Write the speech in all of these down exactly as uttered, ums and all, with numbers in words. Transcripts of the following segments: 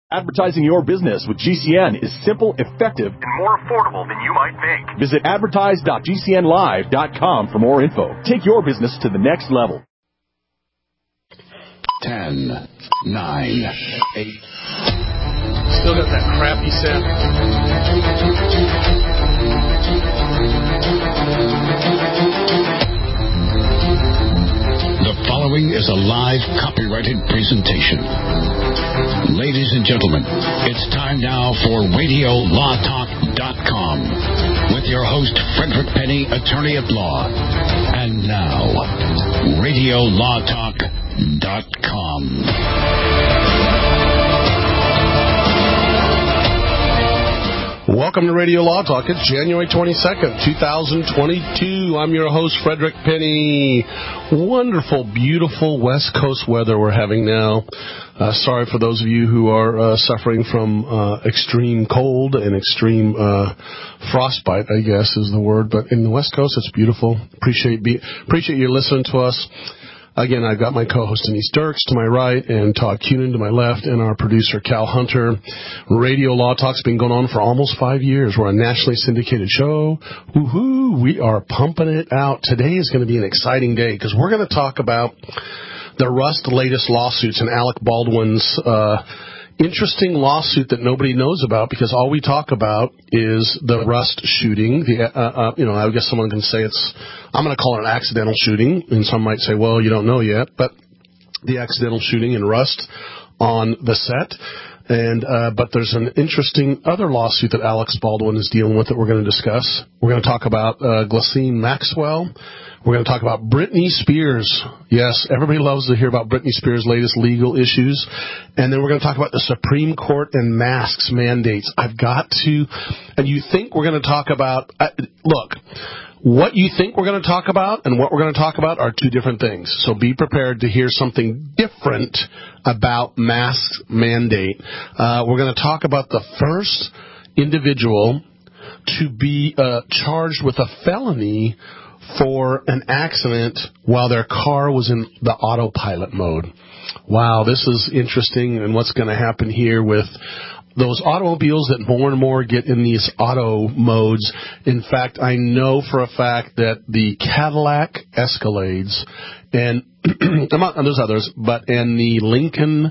Advertising your business with G C N is simple, effective, and more affordable than you might think. Visit advertise dot g c n live dot com for more info. Take your business to the next level. Ten, nine, eight. Still got that crappy sound. The following is a live copyrighted presentation. Ladies and gentlemen, it's time now for radio law talk dot com with your host, Frederick Penny, attorney at law. And now, radio law talk dot com. Welcome to Radio Law Talk. It's January twenty-second, twenty twenty-two. I'm your host, Frederick Penny. Wonderful, beautiful West Coast weather we're having now. Uh, sorry for those of you who are uh, suffering from uh, extreme cold and extreme uh, frostbite, I guess is the word. But in the West Coast, it's beautiful. Appreciate be, appreciate you listening to us. Again, I've got my co-host Denise Dirks to my right and Todd Cunin to my left and our producer Cal Hunter. Radio Law Talk's been going on for almost five years. We're a nationally syndicated show. Woohoo! We are pumping it out. Today is going to be an exciting day because we're going to talk about the Rust latest lawsuits and Alec Baldwin's uh interesting lawsuit that nobody knows about because all we talk about is the Rust shooting. The, uh, uh, you know, I guess someone can say it's, I'm going to call it an accidental shooting, and some might say, well, you don't know yet, but the accidental shooting in Rust on the set. And, uh, but there's an interesting other lawsuit that Alec Baldwin is dealing with that we're going to discuss. We're going to talk about, uh, Ghislaine Maxwell. We're going to talk about Britney Spears. Yes, everybody loves to hear about Britney Spears' latest legal issues. And then we're going to talk about the Supreme Court and masks mandates. I've got to, and you think we're going to talk about, uh, look, what you think we're going to talk about and what we're going to talk about are two different things. So be prepared to hear something different about mask mandate. Uh, we're going to talk about the first individual to be uh, charged with a felony for an accident while their car was in the autopilot mode. Wow, this is interesting, and what's going to happen here with those automobiles that more and more get in these auto modes. In fact, I know for a fact that the Cadillac Escalades and there's others, but and the Lincoln,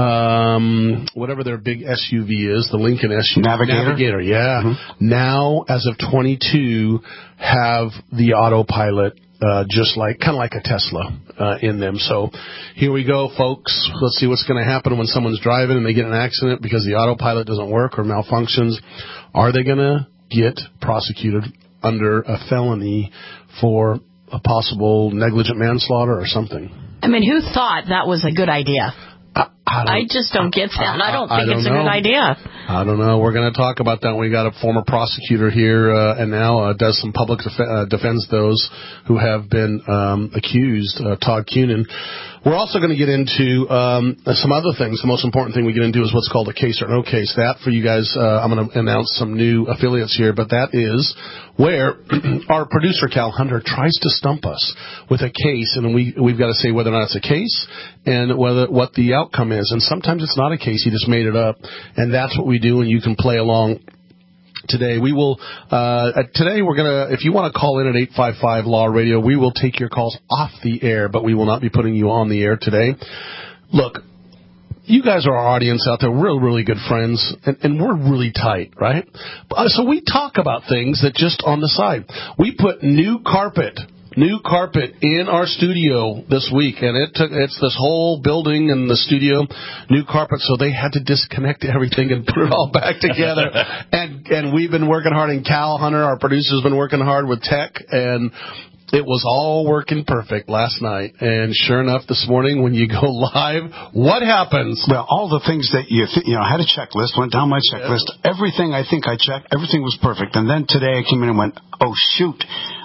um, whatever their big S U V is, the Lincoln S U V. Navigator? Navigator, yeah. Mm-hmm. Now, as of twenty-two, have the autopilot, uh, just like, kind of like a Tesla, uh, in them. So here we go, folks. Let's see what's going to happen when someone's driving and they get in an accident because the autopilot doesn't work or malfunctions. Are they going to get prosecuted under a felony for a possible negligent manslaughter or something? I mean, who thought that was a good idea? I, I, I just don't get that. I, I don't think I don't it's a know. good idea. I don't know. We're going to talk about that. We got a former prosecutor here, uh, and now uh, does some public def- uh, defends those who have been um, accused. Uh, Todd Cunin. We're also going to get into um, some other things. The most important thing we get into is what's called a case or no case. That, for you guys, uh, I'm going to announce some new affiliates here, but that is where our producer, Cal Hunter, tries to stump us with a case, and we, we've got to say whether or not it's a case and whether what the outcome is. And sometimes it's not a case. He just made it up, and that's what we do, and you can play along. Today we will. Uh, today we're gonna. If you want to call in at eight five five Law Radio, we will take your calls off the air, but we will not be putting you on the air today. Look, you guys are our audience out there. We're really, really good friends, and, and we're really tight, right? Uh, so we talk about things that just on the side. We put new carpet. New carpet in our studio this week, and it took, it's this whole building and the studio, new carpet, so they had to disconnect everything and put it all back together. and and we've been working hard, and Cal Hunter, our producer's been working hard with tech, and it was all working perfect last night. And sure enough, this morning when you go live, what happens? Well, all the things that you, th- you know, I had a checklist, went down my checklist. Yeah. Everything I think I checked, everything was perfect. And then today I came in and went, oh, shoot.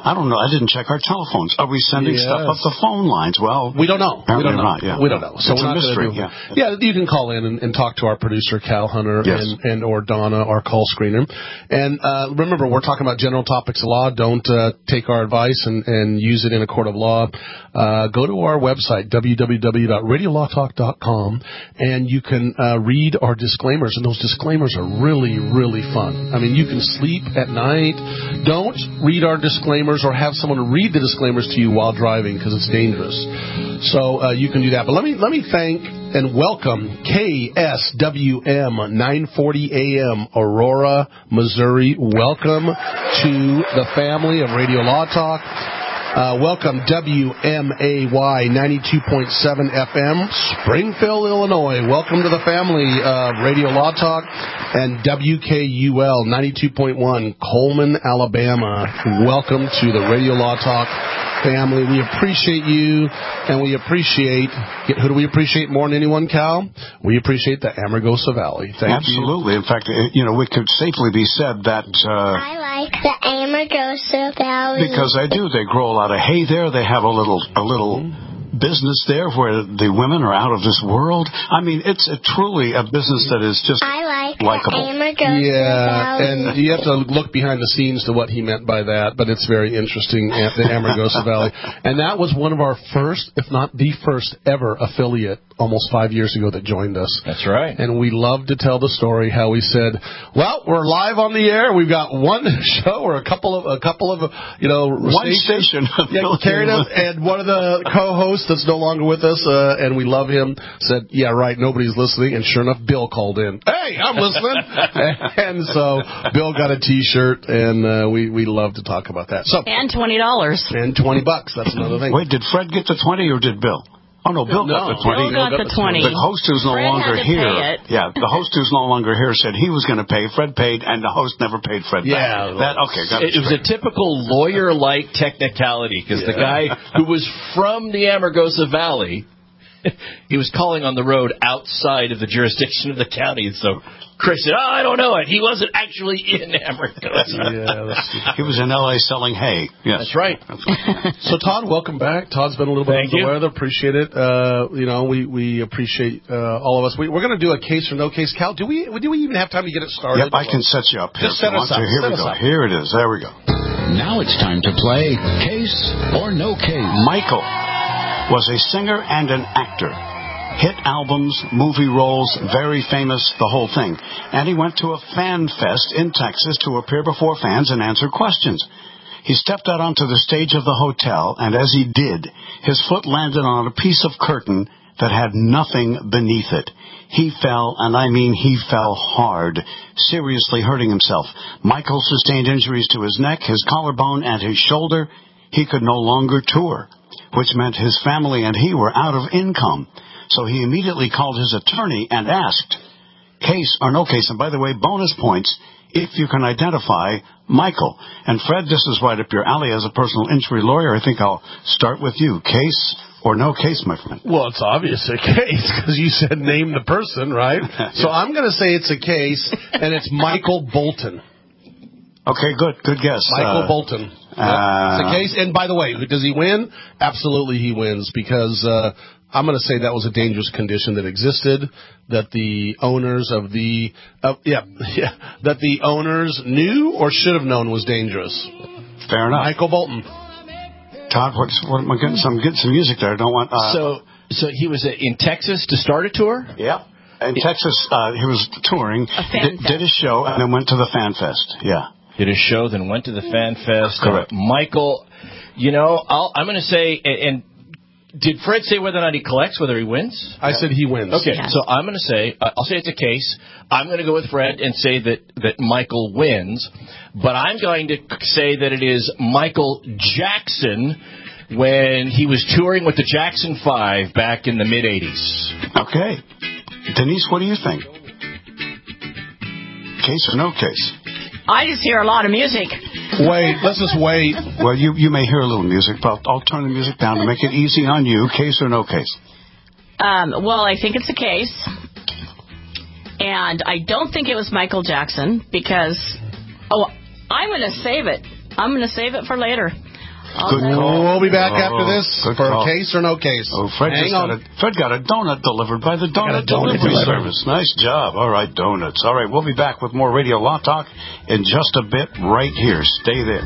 I don't know. I didn't check our telephones. Are we sending yes. stuff up the phone lines? Well, we don't know. We don't know. Not, yeah. We don't know. So it's we're a not mystery. Do, yeah. yeah, you can call in and, and talk to our producer, Cal Hunter, yes. and, and or Donna, our call screener. And uh, remember, we're talking about general topics of law. Don't uh, take our advice and, and use it in a court of law. Uh, go to our website, w w w dot radio law talk dot com, and you can uh, read our disclaimers. And those disclaimers are really, really fun. I mean, you can sleep at night. Don't read our disclaimers or have someone read the disclaimers to you while driving because it's dangerous. So uh, you can do that. But let me let me thank and welcome K S W M nine forty A M Aurora, Missouri. Welcome to the family of Radio Law Talk. Uh, welcome W M A Y ninety-two point seven F M, Springfield, Illinois. Welcome to the family of Radio Law Talk. And W K U L ninety-two point one, Coleman, Alabama. Welcome to the Radio Law Talk family. We appreciate you, and we appreciate, who do we appreciate more than anyone, Cal? We appreciate the Amargosa Valley. Thank Absolutely. you. In fact, you know, it could safely be said that... Uh, I like the Amargosa Valley. Because they do. They grow a lot of hay there. They have a little a little business there where the women are out of this world. I mean, it's a, truly a business that is just I like likable. the Amargosa Yeah, Valley. and you have to look behind the scenes to what he meant by that, but it's very interesting, the Amargosa Valley. And that was one of our first, if not the first ever affiliate almost five years ago that joined us. That's right. And we love to tell the story how we said, well, we're live on the air. We've got one show or a couple of, a couple of, you know, one station. Yeah, carried us, and one of the co-hosts that's no longer with us, uh, and we love him, said, yeah, right, nobody's listening. And sure enough, Bill called in. Hey, I'm listening. And so Bill got a T-shirt, and uh, we, we love to talk about that. So And twenty dollars. And twenty bucks. That's another thing. Wait, did Fred get the twenty or did Bill? Oh, no, Bill no, got the twenty. Bill got the twenty. The host who's no Fred longer had to here. pay it. Yeah, the host who's no longer here said he was going to pay. Fred paid, and the host never paid Fred back. Yeah. That, okay, got It, it was a typical lawyer-like technicality because Yeah. the guy who was from the Amargosa Valley, he was calling on the road outside of the jurisdiction of the county. And so Chris said, oh, I don't know it. He wasn't actually in Amargosa. Yeah, that's, He was in L A selling hay. Yes. That's right. so, Todd, welcome back. Todd's been a little bit Thank under you. the weather. Appreciate it. Uh, you know, we, we appreciate uh, all of us. We, we're going to do a case or no case. Cal, do we do we even have time to get it started? Yep, I can set you up here. Just set if you us want up. to. Here Set we us go. up. Here it is. There we go. Now it's time to play Case or No Case. Michael was a singer and an actor. Hit albums, movie roles, very famous, the whole thing. And he went to a fan fest in Texas to appear before fans and answer questions. He stepped out onto the stage of the hotel, and as he did, his foot landed on a piece of curtain that had nothing beneath it. He fell, and I mean he fell hard, seriously hurting himself. Michael sustained injuries to his neck, his collarbone, and his shoulder. He could no longer tour, which meant his family and he were out of income. So he immediately called his attorney and asked, case or no case? And by the way, bonus points if you can identify Michael. And Fred, this is right up your alley as a personal injury lawyer. I think I'll start with you. Case or no case, my friend? Well, it's obvious a case because you said name the person, right? So I'm going to say it's a case, and it's Michael Bolton. Okay, good. Good guess. Michael Uh, Bolton. uh, it's a case. And by the way, does he win? Absolutely he wins because uh, I'm going to say that was a dangerous condition that existed, that the owners of the, uh, yeah, yeah, that the owners knew or should have known was dangerous. Fair enough. Michael Bolton. Todd, what's, what am I getting? Some, getting some music there. I don't want... Uh, So, so he was uh, in Texas to start a tour? yeah. In Texas, uh, he was touring, fan did, did a show, and then went to the Fan Fest. Yeah. Did a show, then went to the Fan Fest. Correct. Uh, Michael, you know, I'll, I'm going to say, and, and did Fred say whether or not he collects, whether he wins? I said he wins. Okay, Yeah. so I'm going to say, uh, I'll say it's a case. I'm going to go with Fred and say that, that Michael wins. But I'm going to say that it is Michael Jackson when he was touring with the Jackson Five back in the mid-eighties. Okay. Denise, what do you think? Case or no case? I just hear a lot of music. Wait, let's just wait. Well, you, you may hear a little music, but I'll, I'll turn the music down to make it easy on you. Case or no case? Um, well, I think it's a case. And I don't think it was Michael Jackson because, oh, I'm going to save it. I'm going to save it for later. Good call. We'll be back oh, after this for call. case or no case. Oh, Fred Hang just on. got a, Fred got a donut delivered by the donut, donut delivery delivered. service. Nice job. All right, donuts. All right, we'll be back with more Radio Law Talk in just a bit right here. Stay there.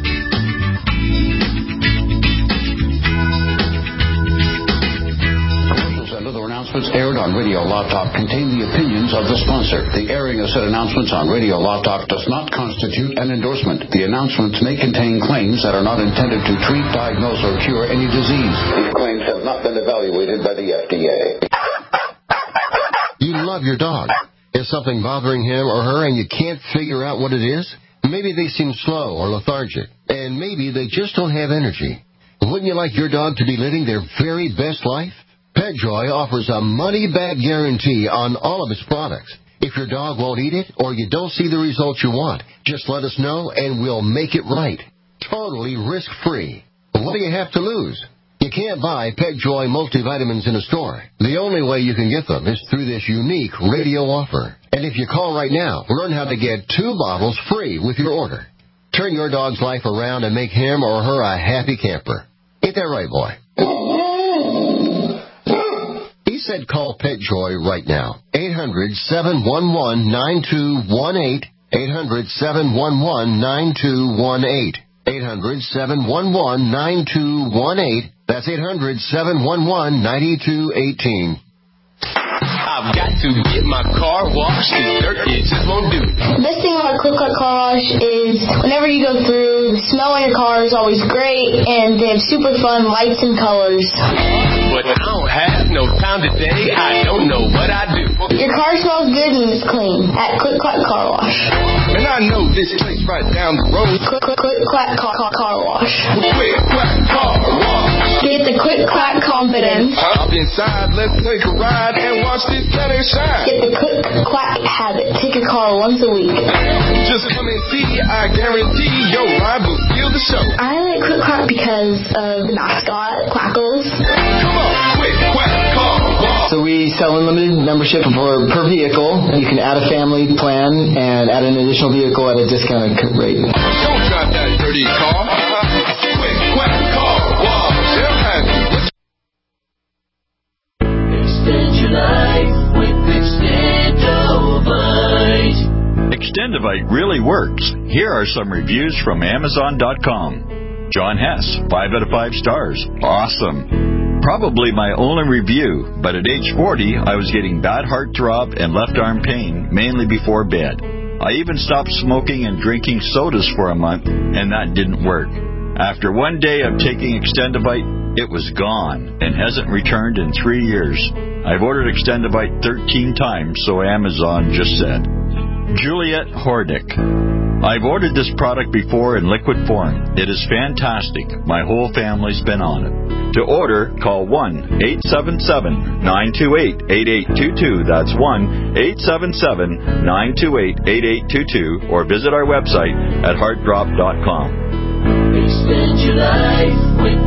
Announcements aired on Radio Law Talk contain the opinions of the sponsor. The airing of said announcements on Radio Law Talk does not constitute an endorsement. The announcements may contain claims that are not intended to treat, diagnose, or cure any disease. These claims have not been evaluated by the F D A. You love your dog. Is something bothering him or her and you can't figure out what it is? Maybe they seem slow or lethargic, and maybe they just don't have energy. Wouldn't you like your dog to be living their very best life? PetJoy offers a money-back guarantee on all of its products. If your dog won't eat it or you don't see the results you want, just let us know and we'll make it right. Totally risk-free. What do you have to lose? You can't buy PetJoy multivitamins in a store. The only way you can get them is through this unique radio offer. And if you call right now, learn how to get two bottles free with your order. Turn your dog's life around and make him or her a happy camper. Ain't that right, boy? He said call PetJoy right now. eight hundred, seven one one, nine two one eight. eight hundred, seven one one, nine two one eight. eight hundred, seven one one, nine two one eight. That's eight hundred, seven one one, nine two one eight. I've got to get my car washed because dirt it just won't do. The best thing about Quick Quack Car Wash is whenever you go through, the smell in your car is always great, and they have super fun lights and colors. But I don't have no time today. I don't know what I do. Your car smells good and is clean at Quick Quack Car Wash. And I know this place right down the road. Quick, quick, quick Quack Car, car, car Wash. Quick Quack Car Wash. Get the Quick Quack confidence. Hop inside, let's take a ride and watch this better shine. Get the Quick Quack habit. Take your car once a week. Just come and see, I guarantee your ride will steal the show. I like Quick Quack because of the mascot, Quackles. Come on, Quick Quack Car Wash. So we sell unlimited membership for per vehicle. You can add a family plan and add an additional vehicle at a discounted rate. Don't drive that dirty car. Quick Quack Car Wash. They'll have you. Extend your life with Extendovite. Extendovite really works. Here are some reviews from Amazon dot com. John Hess, five out of five stars. Awesome. Probably my only review, but at age forty, I was getting bad heart throb and left arm pain, mainly before bed. I even stopped smoking and drinking sodas for a month, and that didn't work. After one day of taking Extendovite, it was gone and hasn't returned in three years. I've ordered Extendovite thirteen times, so Amazon just said. Juliet Hordick. I've ordered this product before in liquid form. It is fantastic. My whole family's been on it. To order, call one eight seven seven, nine two eight, eight eight two two. That's one eight seven seven, nine two eight, eight eight two two, or visit our website at heart drop dot com. Extend your life with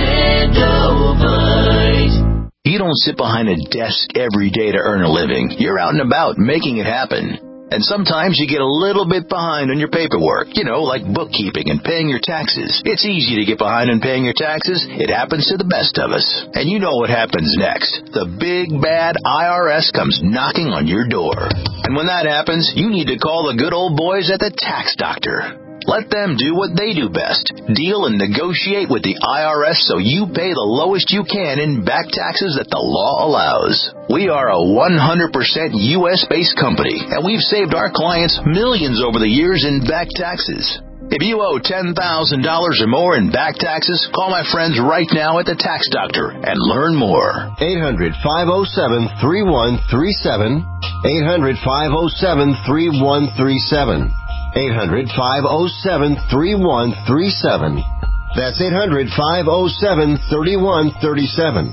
Extendovite. You don't sit behind a desk every day to earn a living. You're out and about making it happen. And sometimes you get a little bit behind on your paperwork, you know, like bookkeeping and paying your taxes. It's easy to get behind on paying your taxes. It happens to the best of us. And you know what happens next. The big, bad I R S comes knocking on your door. And when that happens, you need to call the good old boys at the Tax Doctor. Let them do what they do best. Deal and negotiate with the I R S so you pay the lowest you can in back taxes that the law allows. We are a one hundred percent U S-based company, and we've saved our clients millions over the years in back taxes. If you owe ten thousand dollars or more in back taxes, call my friends right now at the Tax Doctor and learn more. eight hundred, five oh seven, three one three seven. eight hundred, five oh seven, three one three seven. eight hundred, five oh seven, three one three seven. That's eight hundred, five oh seven, three one three seven.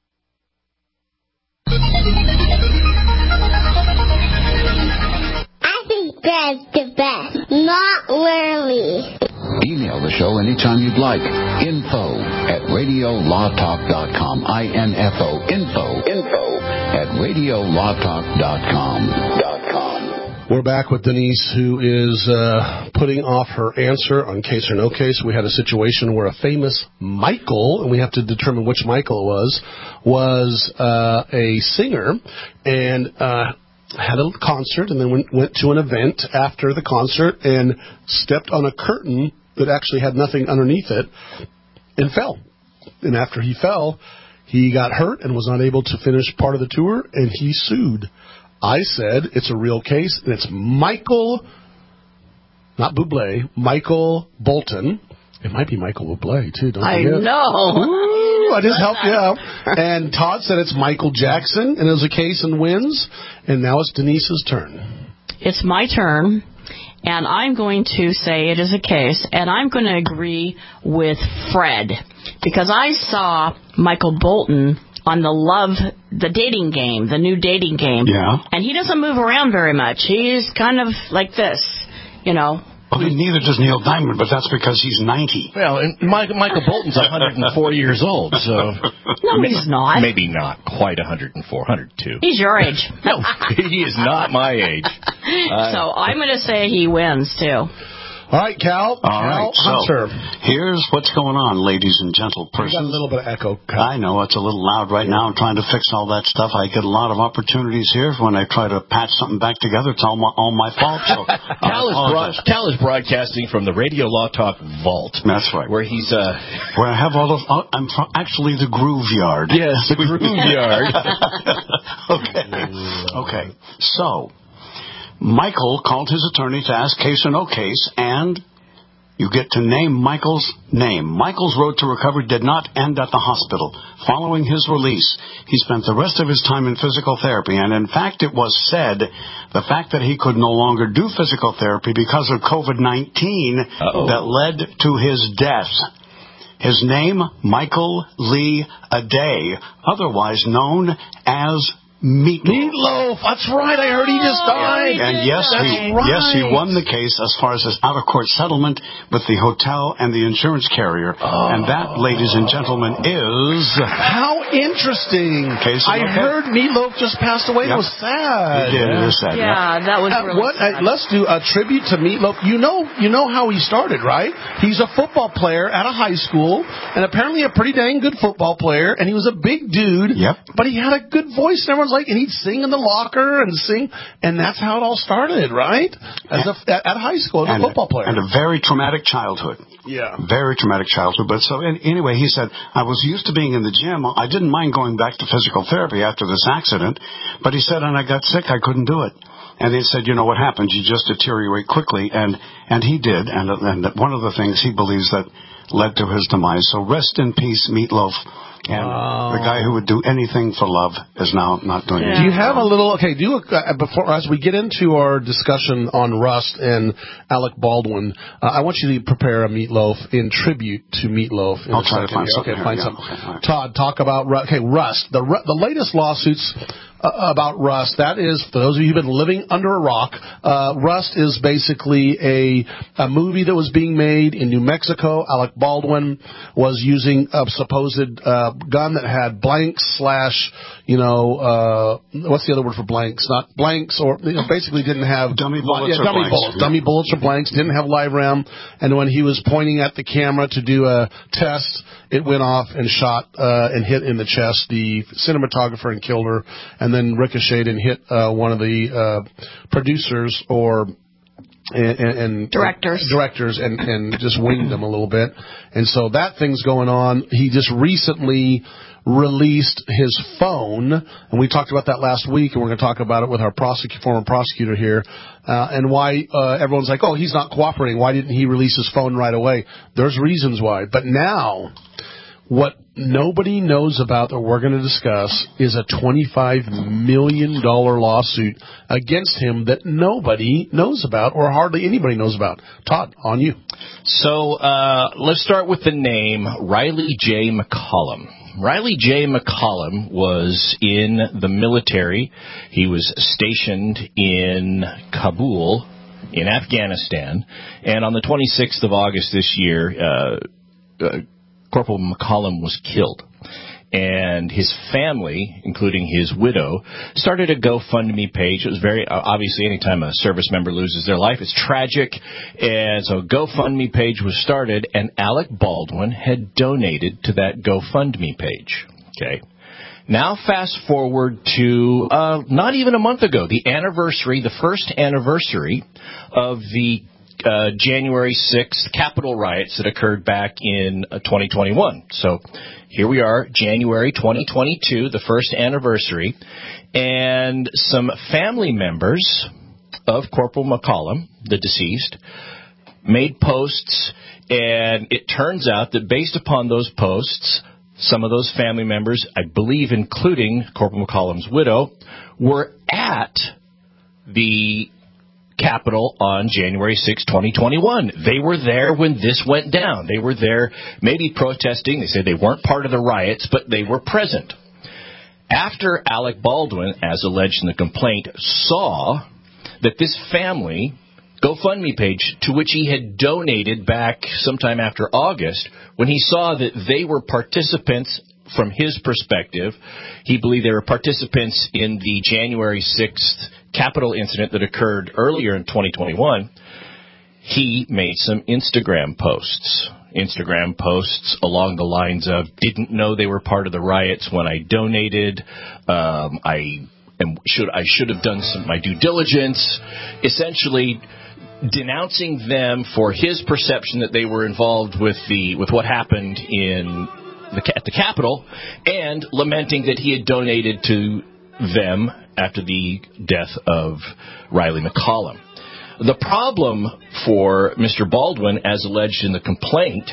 I think Brad's the best. Not really. Email the show anytime you'd like. Info at radio law talk dot com. I N F O. Info. Info at radio law talk dot com. Dot com. We're back with Denise, who is uh, putting off her answer on Case or No Case. We had a situation where a famous Michael, and we have to determine which Michael it was, was uh, a singer and uh, had a concert and then went, went to an event after the concert and stepped on a curtain that actually had nothing underneath it and fell. And after he fell, he got hurt and was not able to finish part of the tour, and he sued. I said it's a real case, and it's Michael, not Bublé, Michael Bolton. It might be Michael Bublé, too, don't I forget. know. Ooh, I just helped you out. And Todd said it's Michael Jackson, and it was a case and wins. And now it's Denise's turn. It's my turn, and I'm going to say it is a case, and I'm going to agree with Fred, because I saw Michael Bolton on the Love, the dating game, the new dating game. Yeah. And he doesn't move around very much. He's kind of like this, you know. Well, neither does Neil Diamond, but that's because he's ninety. Well, and Mike, Michael Bolton's one hundred four years old, so... No, he's not. Maybe not quite one hundred four, one hundred two. He's your age. No, he is not my age. Uh, so I'm going to say he wins, too. All right, Cal. All Cal right, Hunter. so here's what's going on, ladies and gentle persons. You got a little bit of echo, Cal. I know, it's a little loud right now. I'm trying to fix all that stuff. I get a lot of opportunities here when I try to patch something back together. It's all my, all my fault. So Cal, is broad, Cal is broadcasting from the Radio Law Talk vault. That's right. Where he's... Uh, where I have all those... Uh, I'm from actually the Groove Yard. Yes, the Groove Yard. Okay. Okay. So... Michael called his attorney to ask case or no case, and you get to name Michael's name. Michael's road to recovery did not end at the hospital. Following his release, he spent the rest of his time in physical therapy, and in fact it was said the fact that he could no longer do physical therapy because of COVID nineteen Uh-oh. that led to his death. His name, Michael Lee Aday, otherwise known as Meatloaf. Meatloaf. That's right. I heard he just died. And yes, That's he right. yes he won the case as far as his out-of-court settlement with the hotel and the insurance carrier. Oh. And that, ladies and gentlemen, is how interesting. Case I okay. heard Meatloaf just passed away. Yep. It was sad. He did. It is sad. Yeah, yep. that was uh, really what, sad. Uh, let's do a tribute to Meatloaf. You know, you know how he started, right? He's a football player at a high school, and apparently a pretty dang good football player. And he was a big dude. Yep. But he had a good voice, and everyone's like, and he'd sing in the locker and sing, and that's how it all started, right? As a, at, at high school, as and, a football player. And a very traumatic childhood. Yeah. Very traumatic childhood. But so anyway, he said, I was used to being in the gym. I didn't mind going back to physical therapy after this accident. But he said, and I got sick, I couldn't do it. And he said, you know what happens? You just deteriorate quickly. And, and he did. And, and one of the things he believes that led to his demise. So rest in peace, Meatloaf. And wow. the guy who would do anything for love is now not doing it. Do you have a little, okay, do a, uh, before, as we get into our discussion on Rust and Alec Baldwin, uh, I want you to prepare a Meatloaf in tribute to Meatloaf. In I'll try to find here. something. Okay, find yeah, something. Okay, right. Todd, talk about, okay, Rust. The, the latest lawsuits Uh, about Rust. That is, for those of you who've been living under a rock, uh, Rust is basically a, a movie that was being made in New Mexico. Alec Baldwin was using a supposed uh, gun that had blanks slash, you know, uh, what's the other word for blanks? Not blanks, or you know, basically didn't have dummy bullets. Yeah, dummy or bullets. Yeah. Dummy bullets or blanks. Didn't have live round. And when he was pointing at the camera to do a test, it went off and shot uh, and hit in the chest the cinematographer and killed her, and then ricocheted and hit uh, one of the uh, producers or and, and directors uh, directors and, and just winged them a little bit. And so that thing's going on. He just recently released his phone, and we talked about that last week, and we're going to talk about it with our prosecutor, former prosecutor here, uh, and why uh, everyone's like, oh, he's not cooperating. Why didn't he release his phone right away? There's reasons why. But now, what nobody knows about that we're going to discuss is a twenty-five million dollars lawsuit against him that nobody knows about or hardly anybody knows about. Todd, on you. So uh, let's start with the name Riley J. McCollum. Riley J. McCollum was in the military. He was stationed in Kabul in Afghanistan. And on the twenty-sixth of August this year, uh, uh, Corporal McCollum was killed. and his family, including his widow, started a GoFundMe page. It was very, obviously, anytime a service member loses their life, it's tragic. And so a GoFundMe page was started, and Alec Baldwin had donated to that GoFundMe page. Okay. Now fast forward to uh, not even a month ago, the anniversary, the first anniversary of the uh, January sixth Capitol riots that occurred back in uh, twenty twenty-one. So here we are, January twenty twenty-two, the first anniversary, and some family members of Corporal McCollum, the deceased, made posts, and it turns out that based upon those posts, some of those family members, I believe including Corporal McCollum's widow, were at the Capitol on January sixth, twenty twenty-one. They were there when this went down. They were there maybe protesting. They said they weren't part of the riots, but they were present. After Alec Baldwin, as alleged in the complaint, saw that this family GoFundMe page, to which he had donated back sometime after August, when he saw that they were participants, from his perspective, he believed they were participants in the January sixth Capitol incident that occurred earlier in twenty twenty-one, he made some Instagram posts. Instagram posts along the lines of, didn't know they were part of the riots when I donated, um, I am, should I should have done some my due diligence, essentially denouncing them for his perception that they were involved with the with what happened in the, at the Capitol, and lamenting that he had donated to them after the death of Riley McCollum. The problem for Mister Baldwin, as alleged in the complaint,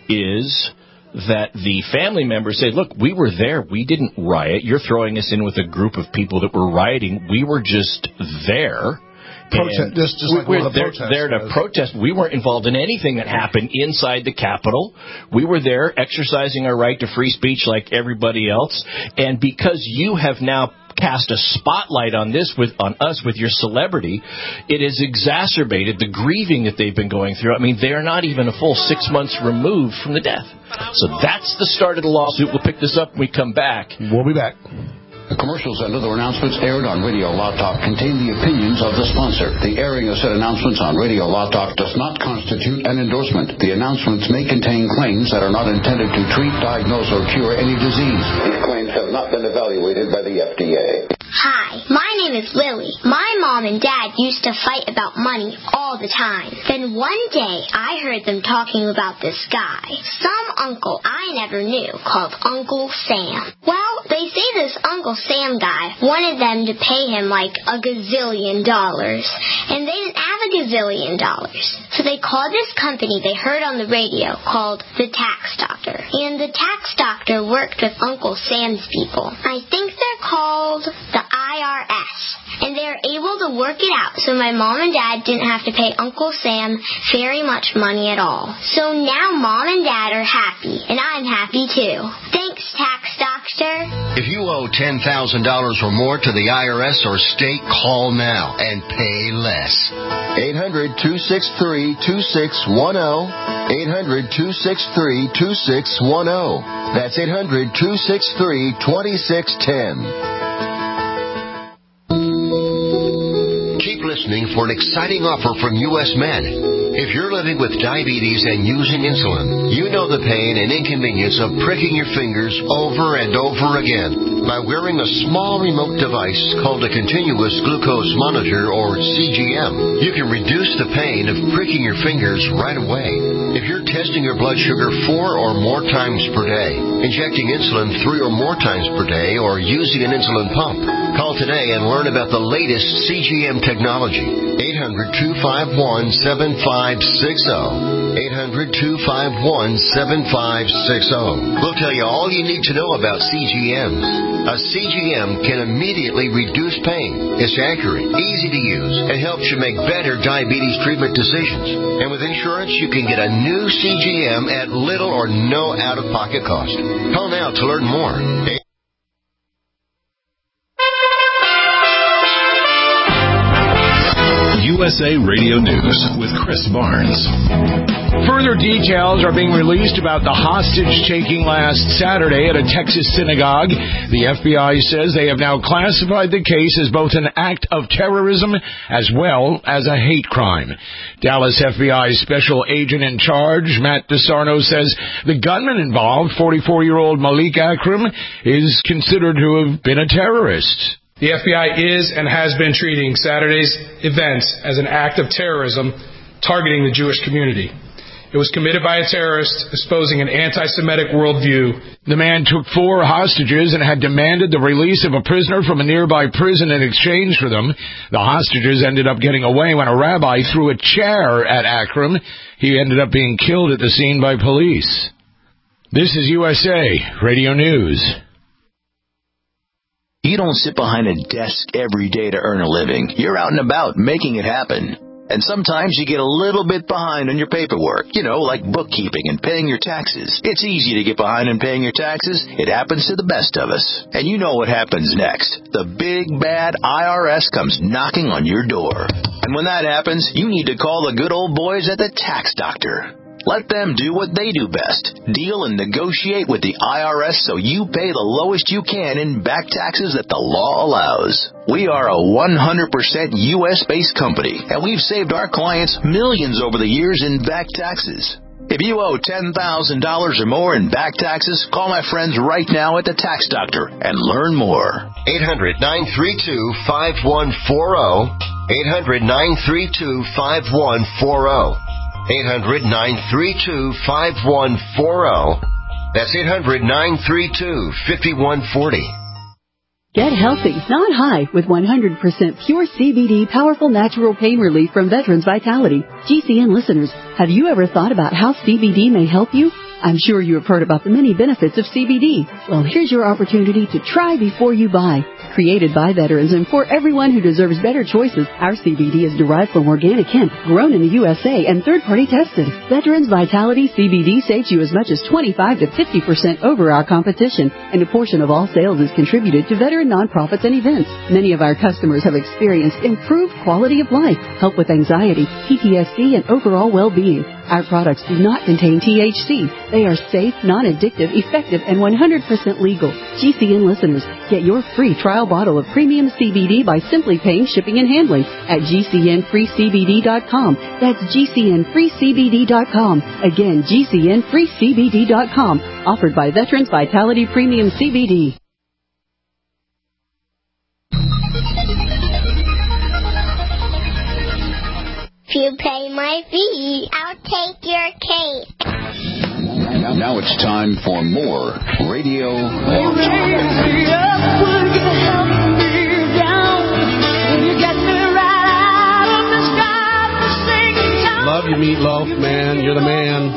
is that the family members say, look, we were there. We didn't riot. You're throwing us in with a group of people that were rioting. We were just there. Protest, just, just like we we're there, protest there to was. protest. We weren't involved in anything that happened inside the Capitol. We were there exercising our right to free speech like everybody else. And because you have now cast a spotlight on this with on us with your celebrity, it has exacerbated the grieving that they've been going through. I mean, they're not even a full six months removed from the death. So that's the start of the lawsuit. We'll pick this up when we come back. We'll be back. The commercials and other announcements aired on Radio Law Talk contain the opinions of the sponsor. The airing of said announcements on Radio Law Talk does not constitute an endorsement. The announcements may contain claims that are not intended to treat, diagnose, or cure any disease. These claims have not been evaluated by the F D A. Hi, my name is Lily. My mom and dad used to fight about money all the time. Then one day, I heard them talking about this guy, some uncle I never knew, called Uncle Sam. Well, they say this Uncle Sam guy wanted them to pay him like a gazillion dollars, and they didn't have a gazillion dollars. So they called this company they heard on the radio called the Tax Doctor, and the Tax Doctor worked with Uncle Sam's people. I think they're called the I R S, and they're able to work it out so my mom and dad didn't have to pay Uncle Sam very much money at all. So now mom and dad are happy, and I'm happy too. Thanks, Tax Doctor. If you owe ten thousand dollars or more to the I R S or state, call now and pay less. eight hundred, two six three, two six one zero. eight hundred, two six three, two six one zero. That's eight hundred, two six three, two six one zero. Keep listening for an exciting offer from U S Men. If you're living with diabetes and using insulin, you know the pain and inconvenience of pricking your fingers over and over again. By wearing a small remote device called a continuous glucose monitor, or C G M, you can reduce the pain of pricking your fingers right away. If you're testing your blood sugar four or more times per day, injecting insulin three or more times per day, or using an insulin pump, call today and learn about the latest C G M technology. eight hundred, two five one, seven five six zero. eight hundred, two five one, seven five six zero. We'll tell you all you need to know about C G Ms. A C G M can immediately reduce pain. It's accurate, easy to use, and helps you make better diabetes treatment decisions. And with insurance, you can get a new C G M at little or no out-of-pocket cost. Call now to learn more. You U S A Radio News with Chris Barnes. Further details are being released about the hostage-taking last Saturday at a Texas synagogue. The F B I says they have now classified the case as both an act of terrorism as well as a hate crime. Dallas F B I Special Agent in Charge, Matt DeSarno, says the gunman involved, forty-four-year-old Malik Akram, is considered to have been a terrorist. The F B I is and has been treating Saturday's events as an act of terrorism targeting the Jewish community. It was committed by a terrorist espousing an anti-Semitic worldview. The man took four hostages and had demanded the release of a prisoner from a nearby prison in exchange for them. The hostages ended up getting away when a rabbi threw a chair at Akram. He ended up being killed at the scene by police. This is U S A Radio News. You don't sit behind a desk every day to earn a living. You're out and about making it happen. And sometimes you get a little bit behind on your paperwork, you know, like bookkeeping and paying your taxes. It's easy to get behind on paying your taxes. It happens to the best of us. And you know what happens next. The big, bad I R S comes knocking on your door. And when that happens, you need to call the good old boys at the Tax Doctor. Let them do what they do best. Deal and negotiate with the I R S so you pay the lowest you can in back taxes that the law allows. We are a one hundred percent U S-based company, and we've saved our clients millions over the years in back taxes. If you owe ten thousand dollars or more in back taxes, call my friends right now at the Tax Doctor and learn more. eight hundred, nine three two, five one four zero. eight hundred, nine three two, five one four zero. eight hundred, nine three two, five one four zero. That's eight hundred, nine three two, five one four zero. Get healthy, not high, with one hundred percent pure C B D powerful natural pain relief from Veterans Vitality. G C N listeners, have you ever thought about how C B D may help you? I'm sure you have heard about the many benefits of C B D. Well, here's your opportunity to try before you buy. Created by veterans and for everyone who deserves better choices, our C B D is derived from organic hemp, grown in the U S A, and third-party tested. Veterans Vitality C B D saves you as much as twenty-five to fifty percent over our competition, and a portion of all sales is contributed to veteran nonprofits and events. Many of our customers have experienced improved quality of life, help with anxiety, P T S D, and overall well-being. Our products do not contain T H C. They are safe, non-addictive, effective, and one hundred percent legal. G C N listeners, get your free trial bottle of premium C B D by simply paying shipping and handling at G C N free C B D dot com. That's G C N free C B D dot com. Again, G C N free C B D dot com. Offered by Veterans Vitality Premium C B D. If you pay my fee, I'll take your cake. Now, now it's time for more Radio Law Talk. Love you, Meatloaf, man. You're the man.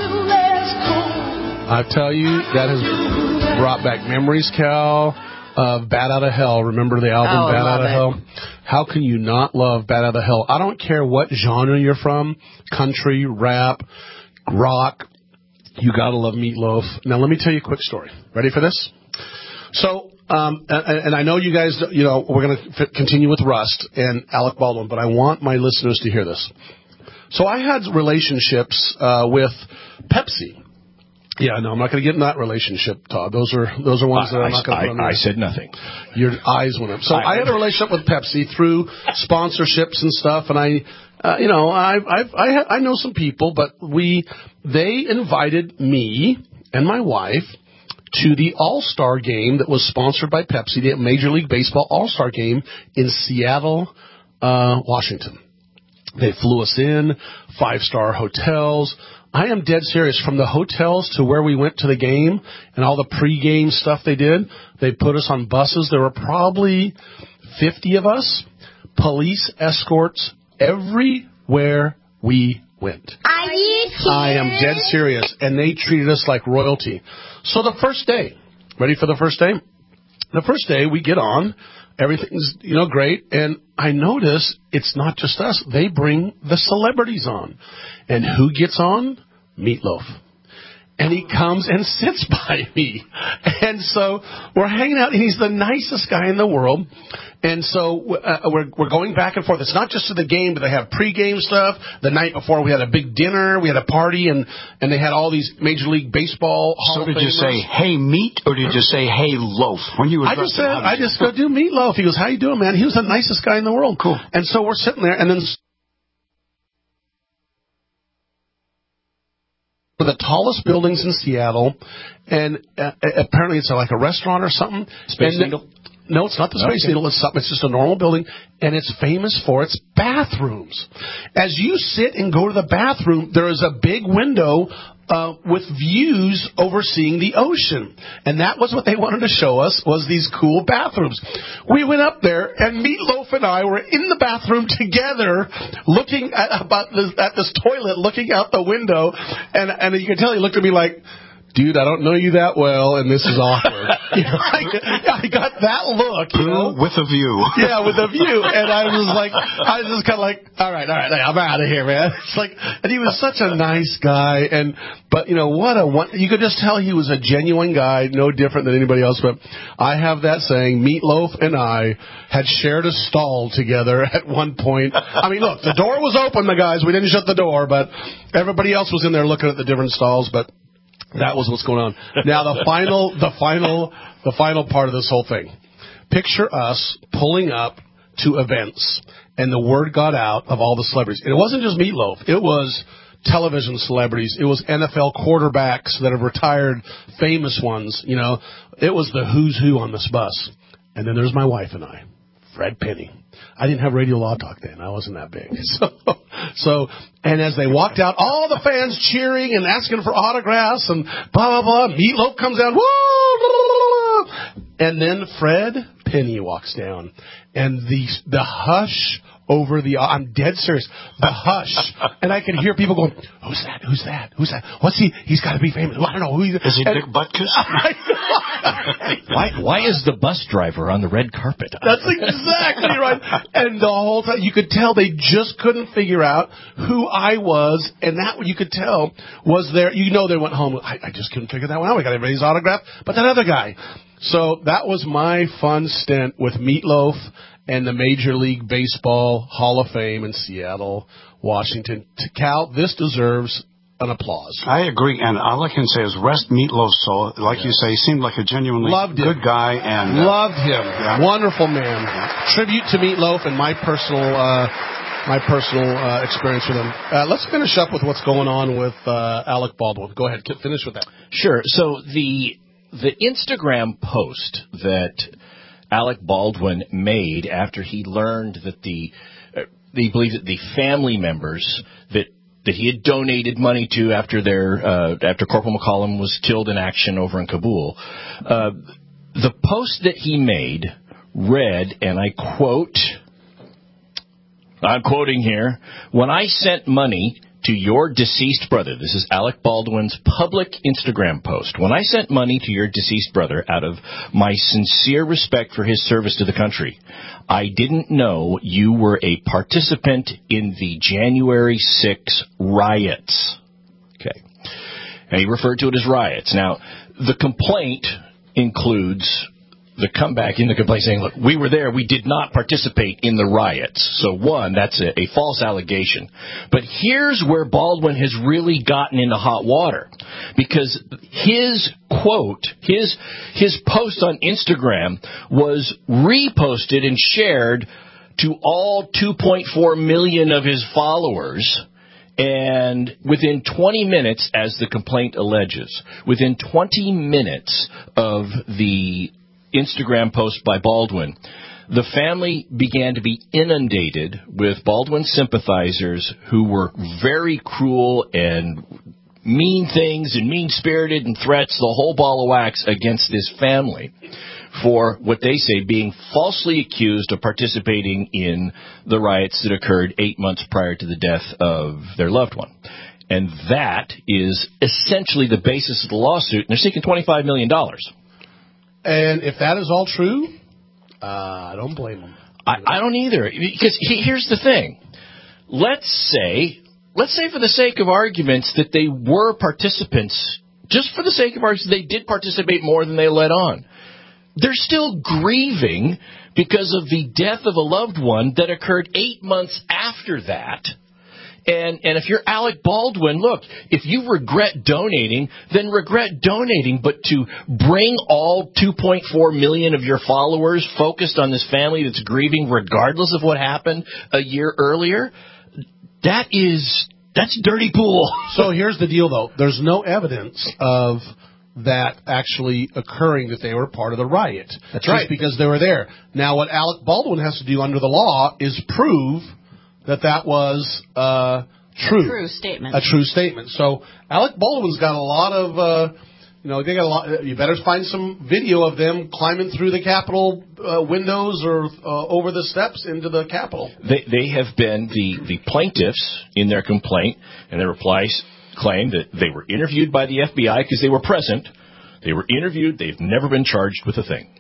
I tell you, that has brought back memories, Cal, of Bat Out of Hell. Remember the album oh, Bat Out of it. Hell? How can you not love Bat Out of Hell? I don't care what genre you're from, country, rap, rock, you got to love Meatloaf. Now, let me tell you a quick story. Ready for this? So, um, and, and I know you guys, you know, we're going to f- continue with Rust and Alec Baldwin, but I want my listeners to hear this. So I had relationships uh, with Pepsi. Yeah, no, I'm not going to get in that relationship, Todd. Those are those are ones that I'm not going to put on. I, I said nothing. Your eyes went up. So I, I had a relationship with Pepsi through sponsorships and stuff, and I, uh, you know, I I've, I ha- I know some people, but we they invited me and my wife to the All-Star game that was sponsored by Pepsi, the Major League Baseball All-Star game in Seattle, uh, Washington. They flew us in, five-star hotels. I am dead serious. From the hotels to where we went to the game and all the pregame stuff they did, they put us on buses. There were probably fifty of us, police escorts everywhere we went. Are you serious? I am dead serious. And they treated us like royalty. So the first day, ready for the first day? The first day we get on. Everything's, you know, great. And I notice it's not just us. They bring the celebrities on. And who gets on? Meatloaf. and he comes and sits by me. And so we're hanging out, and he's the nicest guy in the world. And so uh, we're we're going back and forth. It's not just to the game, but they have pregame stuff. The night before, we had a big dinner, we had a party, and, and they had all these Major League Baseball Hall So of did you Famers. say, hey, meat, or did you say, hey, loaf? When you I just said, I just go, do meatloaf. He goes, how you doing, man? He was the nicest guy in the world. Cool. And so we're sitting there, and then the tallest buildings in Seattle, and uh, apparently it's like a restaurant or something. Space and Needle? No, it's not the Space Okay. Needle. It's something. It's just a normal building, and it's famous for its bathrooms. As you sit and go to the bathroom, there is a big window uh, with views overseeing the ocean, and that was what they wanted to show us, was these cool bathrooms. We went up there, and Meatloaf and I were in the bathroom together, looking at about this, at this toilet, looking out the window, and and you can tell he looked at me like, dude, I don't know you that well, and this is awkward. You know, I, I got that look. You know? With a view. Yeah, with a view. And I was like, I was just kind of like, all right, all right, I'm out of here, man. It's like, and he was such a nice guy. And, but, you know, what a, one, you could just tell he was a genuine guy, no different than anybody else. But I have that saying, Meatloaf and I had shared a stall together at one point. I mean, look, the door was open, the guys. We didn't shut the door, but everybody else was in there looking at the different stalls. But that was what's going on. Now the final, the final, the final part of this whole thing. Picture us pulling up to events, and the word got out of all the celebrities. And it wasn't just Meatloaf. It was television celebrities. It was N F L quarterbacks that have retired, famous ones. You know, it was the who's who on this bus. And then there's my wife and I, Fred Penny. I didn't have Radio Law Talk then. I wasn't that big. So, so, and as they walked out, all the fans cheering and asking for autographs and blah, blah, blah. Meatloaf comes down. Woo! Blah, blah, blah. And then Fred Penny walks down. And the, the hush over the, I'm dead serious, the hush. And I can hear people going, who's that? Who's that? Who's that? What's he? He's got to be famous. I don't know who he is. Is he and, Dick Butkus? why, why is the bus driver on the red carpet? That's exactly right. And the whole time, you could tell they just couldn't figure out who I was, and that, you could tell, was there. You know, they went home. I, I just couldn't figure that one out. We got everybody's autograph, but that other guy. So that was my fun stint with Meatloaf and the Major League Baseball Hall of Fame in Seattle, Washington. To Cal, this deserves an applause. I agree, and all I can say is rest Meatloaf's soul. Like yes. you say, he seemed like a genuinely Loved good him. guy. and uh, Loved him. Yeah. Wonderful man. Yeah. Tribute to Meatloaf and my personal uh, my personal uh, experience with him. Uh, let's finish up with what's going on with uh, Alec Baldwin. Go ahead, finish with that. Sure. So the the Instagram post that Alec Baldwin made after he learned that the uh, he believed that the family members that that he had donated money to after their uh, after Corporal McCollum was killed in action over in Kabul, uh, the post that he made read, and I quote, I'm quoting here, "When I sent money to your deceased brother," this is Alec Baldwin's public Instagram post, "when I sent money to your deceased brother out of my sincere respect for his service to the country, I didn't know you were a participant in the January sixth riots." Okay. And he referred to it as riots. Now, the complaint includes the comeback in the complaint saying, look, we were there, we did not participate in the riots. So one, that's a, a false allegation. But here's where Baldwin has really gotten into hot water. Because his quote, his his post on Instagram was reposted and shared to all two point four million of his followers. And within twenty minutes, as the complaint alleges, within twenty minutes of the Instagram post by Baldwin, the family began to be inundated with Baldwin sympathizers who were very cruel and mean things and mean-spirited and threats, the whole ball of wax against this family for what they say being falsely accused of participating in the riots that occurred eight months prior to the death of their loved one. And that is essentially the basis of the lawsuit, and they're seeking twenty-five million dollars. And if that is all true, uh, I don't blame them. I, I don't either. Because he, here's the thing. Let's say, let's say for the sake of arguments that they were participants just for the sake of argument, they did participate more than they let on. They're still grieving because of the death of a loved one that occurred eight months after that. And and if you're Alec Baldwin, look, if you regret donating, then regret donating. But to bring all two point four million of your followers focused on this family that's grieving regardless of what happened a year earlier, that is, that's dirty pool. So here's the deal, though. There's no evidence of that actually occurring, that they were part of the riot. That's just right. because they were there. Now, what Alec Baldwin has to do under the law is prove that that was uh, true. A true statement. A true statement. So Alec Baldwin's got a lot of, uh, you know, they got a lot. You better find some video of them climbing through the Capitol uh, windows or uh, over the steps into the Capitol. They they have been the the plaintiffs in their complaint, and their replies claim that they were interviewed by the F B I because they were present. They were interviewed. They've never been charged with a thing.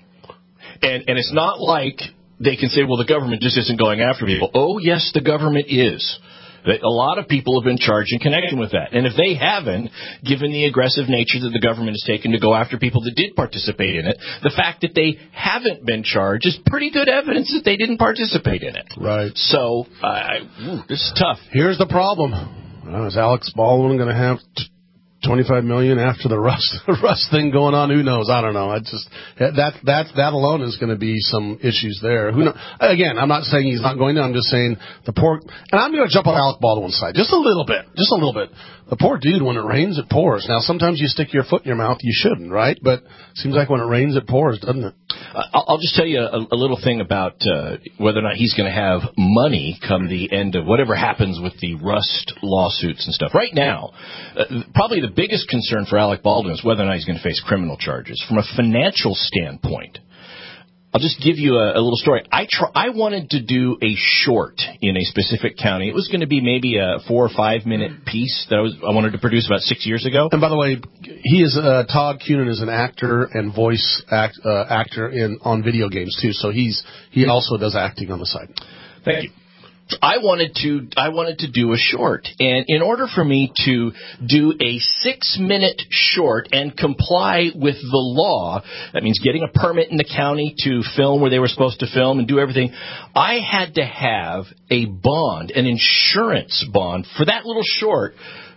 And and it's not like they can say, well, the government just isn't going after people. Oh, yes, the government is. A lot of people have been charged in connection with that. And if they haven't, given the aggressive nature that the government has taken to go after people that did participate in it, the fact that they haven't been charged is pretty good evidence that they didn't participate in it. Right. So, uh, ooh, this is tough. Here's the problem. Uh, is Alex Baldwin going to have t- twenty-five million dollars after the Rust Rust thing going on? Who knows? I don't know. I just that that that alone is going to be some issues there. Who know? Again, I'm not saying he's not going to. I'm just saying the poor. And I'm going to jump on Alec Baldwin's side just a little bit, just a little bit. The poor dude, when it rains, it pours. Now, sometimes you stick your foot in your mouth. You shouldn't, right? But it seems like when it rains, it pours, doesn't it? Uh, I'll just tell you a, a little thing about uh, whether or not he's going to have money come the end of whatever happens with the Rust lawsuits and stuff. Right now, uh, probably the biggest concern for Alec Baldwin is whether or not he's going to face criminal charges. From a financial standpoint, I'll just give you a, a little story. I tr- I wanted to do a short in a specific county. It was going to be maybe a four or five minute piece that I was I wanted to produce about six years ago. And by the way, he is uh, Todd Cunin is an actor and voice act, uh, actor in on video games too. So he's he also does acting on the side. Thank you. I wanted to I wanted to do a short, and in order for me to do a six-minute short and comply with the law, that means getting a permit in the county to film where they were supposed to film and do everything, I had to have a bond, an insurance bond for that little short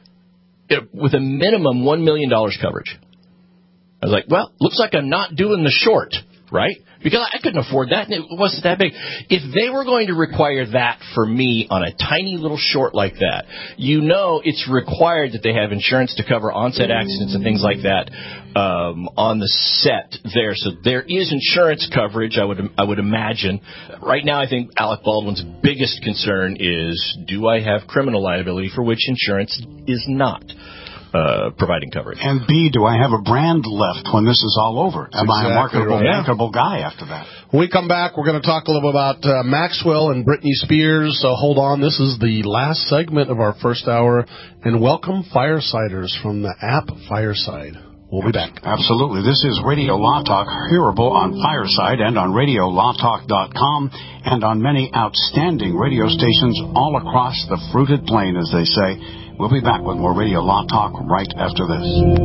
with a minimum one million dollars coverage. I was like, well, looks like I'm not doing the short, right? Because I couldn't afford that, and it wasn't that big. If they were going to require that for me on a tiny little short like that, you know it's required that they have insurance to cover on-set accidents and things like that um, on the set there. So there is insurance coverage, I would I would imagine. Right now, I think Alec Baldwin's biggest concern is, do I have criminal liability for which insurance is not Uh, providing coverage. And B, do I have a brand left when this is all over? Am Exactly I a marketable, right. marketable guy after that? When we come back, we're going to talk a little bit about uh, Maxwell and Britney Spears. So hold on. This is the last segment of our first hour. And welcome Firesiders from the app Fireside. We'll be back. Absolutely. This is Radio Law Talk, hearable on Fireside and on radio law talk dot com and on many outstanding radio stations all across the fruited plain, as they say. We'll be back with more Radio Law Talk right after this.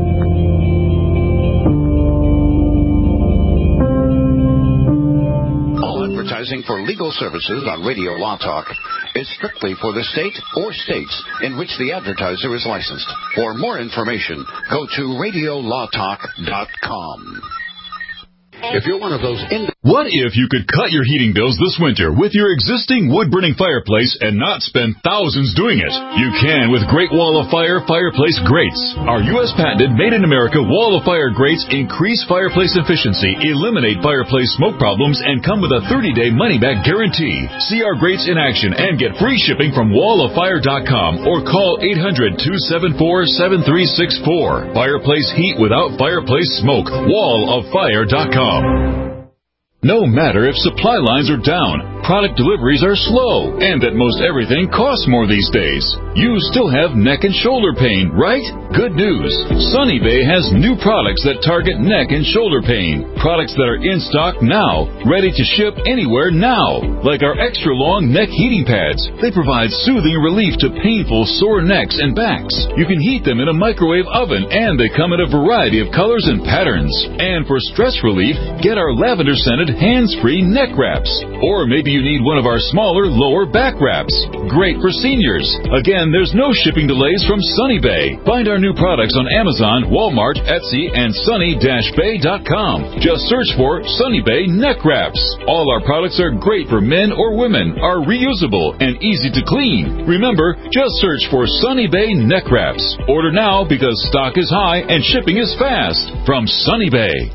All advertising for legal services on Radio Law Talk is strictly for the state or states in which the advertiser is licensed. For more information, go to radio law talk dot com. If you're one of those... In- what if you could cut your heating bills this winter with your existing wood-burning fireplace and not spend thousands doing it? You can with Great Wall of Fire fireplace grates. Our U S patented made-in-America Wall of Fire grates increase fireplace efficiency, eliminate fireplace smoke problems, and come with a thirty-day money-back guarantee. See our grates in action and get free shipping from wall of fire dot com or call eight hundred, two seven four, seven three six four. Fireplace heat without fireplace smoke. wall of fire dot com. No matter if supply lines are down, product deliveries are slow and that most everything costs more these days. You still have neck and shoulder pain, right? Good news. Sunny Bay has new products that target neck and shoulder pain. Products that are in stock now, ready to ship anywhere now. Like our extra long neck heating pads. They provide soothing relief to painful sore necks and backs. You can heat them in a microwave oven and they come in a variety of colors and patterns. And for stress relief, get our lavender scented hands-free neck wraps. Or maybe you need one of our smaller lower back wraps. Great for seniors. Again, there's no shipping delays from Sunny Bay. Find our new products on Amazon, Walmart, Etsy, and sunny dash bay dot com. Just search for Sunny Bay Neck Wraps. All our products are great for men or women, are reusable, and easy to clean. Remember, just search for Sunny Bay Neck Wraps. Order now because stock is high and shipping is fast. From Sunny Bay.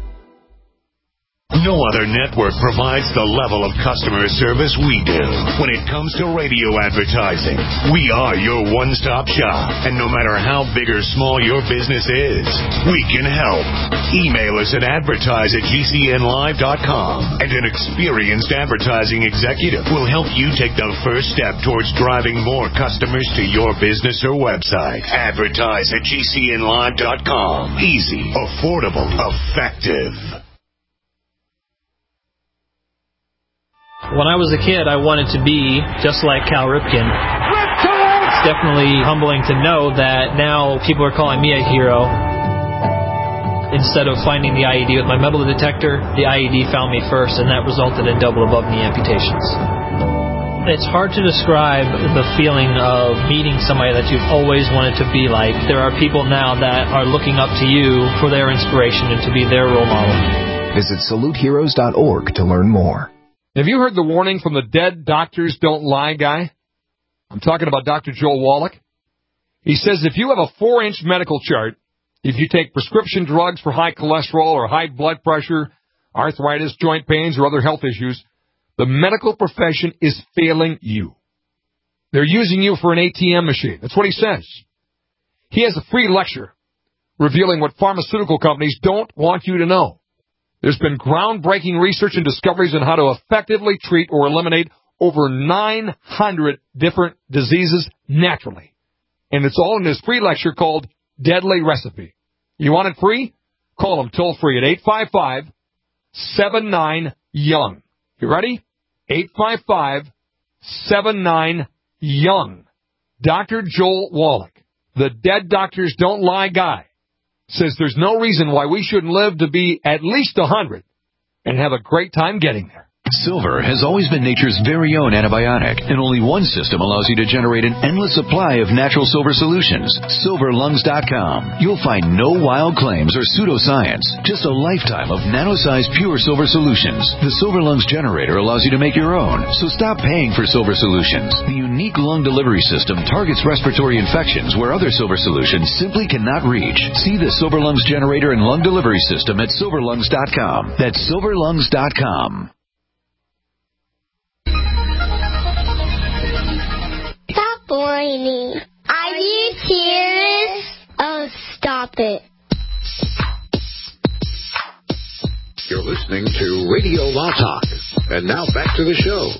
No other network provides the level of customer service we do. When it comes to radio advertising, we are your one-stop shop. And no matter how big or small your business is, we can help. Email us at advertise at G C N live dot com, and an experienced advertising executive will help you take the first step towards driving more customers to your business or website. Advertise at G C N live dot com. Easy, affordable, effective. When I was a kid, I wanted to be just like Cal Ripken. It's definitely humbling to know that now people are calling me a hero. Instead of finding the I E D with my metal detector, the I E D found me first, and that resulted in double above-knee amputations. It's hard to describe the feeling of meeting somebody that you've always wanted to be like. There are people now that are looking up to you for their inspiration and to be their role model. Visit salute heroes dot org to learn more. Have you heard the warning from the Dead Doctors Don't Lie guy? I'm talking about Doctor Joel Wallach. He says if you have a four-inch medical chart, if you take prescription drugs for high cholesterol or high blood pressure, arthritis, joint pains, or other health issues, the medical profession is failing you. They're using you for an A T M machine. That's what he says. He has a free lecture revealing what pharmaceutical companies don't want you to know. There's been groundbreaking research and discoveries on how to effectively treat or eliminate over nine hundred different diseases naturally. And it's all in this free lecture called Deadly Recipe. You want it free? Call them toll free at eight five five, seven nine, young. You ready? eight five five, seven nine, young. Doctor Joel Wallach, the Dead Doctors Don't Lie guy, says there's no reason why we shouldn't live to be at least one hundred and have a great time getting there. Silver has always been nature's very own antibiotic, and only one system allows you to generate an endless supply of natural silver solutions. silver lungs dot com. You'll find no wild claims or pseudoscience, just a lifetime of nano-sized pure silver solutions. The Silver Lungs generator allows you to make your own, so stop paying for silver solutions. The unique lung delivery system targets respiratory infections where other silver solutions simply cannot reach. See the Silver Lungs generator and lung delivery system at silver lungs dot com. That's silver lungs dot com. Whiny. Are you serious? Oh, stop it. You're listening to Radio Law Talk. And now back to the show.